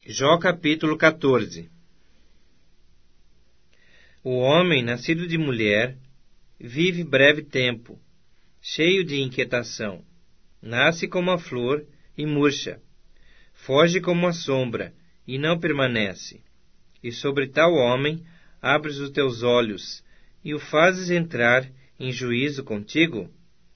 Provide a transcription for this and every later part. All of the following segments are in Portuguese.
Jó capítulo 14. O homem, nascido de mulher, vive breve tempo, cheio de inquietação. Nasce como a flor e murcha. Foge como a sombra e não permanece. E sobre tal homem abres os teus olhos e o fazes entrar em juízo contigo?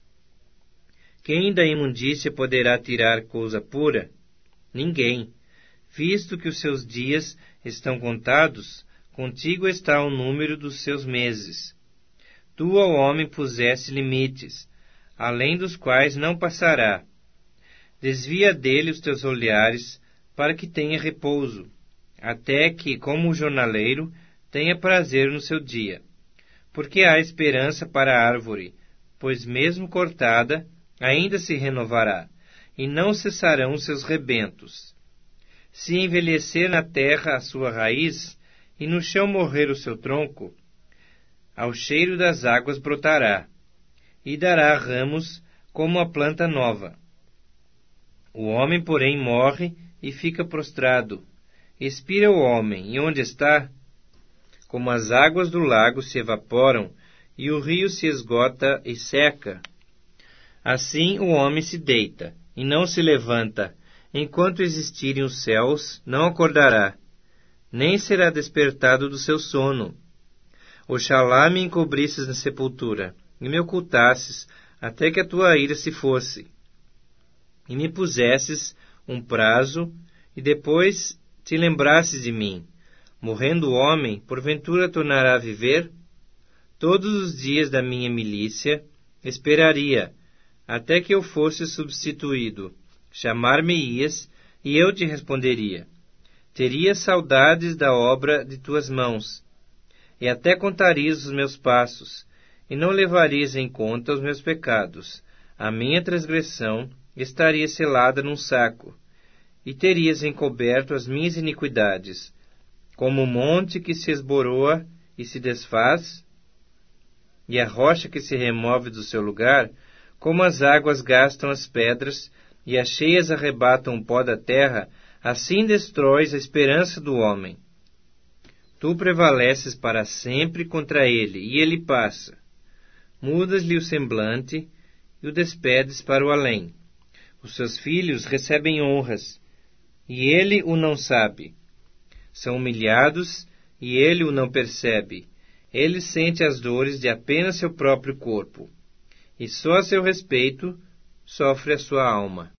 Quem da imundícia poderá tirar coisa pura? Ninguém. Visto que os seus dias estão contados, contigo está o número dos seus meses. Tu ao homem puseste limites, além dos quais não passará. Desvia dele os teus olhares, para que tenha repouso, até que, como o jornaleiro, tenha prazer no seu dia. Porque há esperança para a árvore, pois mesmo cortada, ainda se renovará, e não cessarão os seus rebentos. Se envelhecer na terra a sua raiz, e no chão morrer o seu tronco, ao cheiro das águas brotará, e dará ramos como a planta nova. O homem, porém, morre e fica prostrado. Expira o homem, e onde está? Como as águas do lago se evaporam, e o rio se esgota e seca. Assim o homem se deita, e não se levanta. Enquanto existirem os céus, não acordará, nem será despertado do seu sono. Oxalá me encobrisses na sepultura, e me ocultasses, até que a tua ira se fosse, e me pusesses um prazo, e depois te lembrasses de mim. Morrendo o homem, porventura tornará a viver? Todos os dias da minha milícia esperaria, até que eu fosse substituído. Chamar-me-ias, e eu te responderia. Teria saudades da obra de tuas mãos, e até contarias os meus passos, e não levarias em conta os meus pecados. A minha transgressão estaria selada num saco, e terias encoberto as minhas iniquidades, como o monte que se esboroa e se desfaz, e a rocha que se remove do seu lugar, como as águas gastam as pedras, e as cheias arrebatam o pó da terra, assim destróis a esperança do homem. Tu prevaleces para sempre contra ele, e ele passa. Mudas-lhe o semblante, e o despedes para o além. Os seus filhos recebem honras, e ele o não sabe. São humilhados, e ele o não percebe. Ele sente as dores de apenas seu próprio corpo, e só a seu respeito sofre a sua alma.